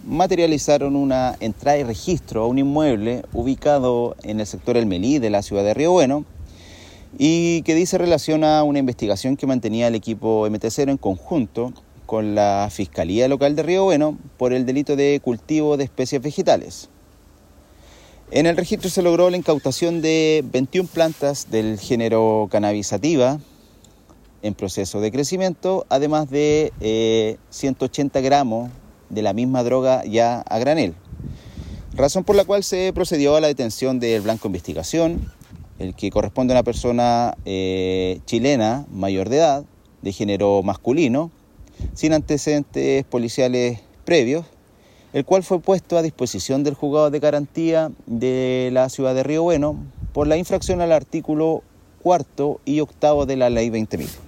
materializaron una entrada y registro a un inmueble ubicado en el sector El Melí de la ciudad de Río Bueno y que dice relaciona una investigación que mantenía el equipo MT0 en conjunto con la Fiscalía Local de Río Bueno por el delito de cultivo de especies vegetales. En el registro se logró la incautación de 21 plantas del género Cannabis sativa en proceso de crecimiento, además de 180 gramos de la misma droga ya a granel. Razón por la cual se procedió a la detención del blanco investigación, el que corresponde a una persona chilena mayor de edad, de género masculino, sin antecedentes policiales previos, el cual fue puesto a disposición del juzgado de garantía de la ciudad de Río Bueno por la infracción al artículo 4º y 8º de la Ley 20.000.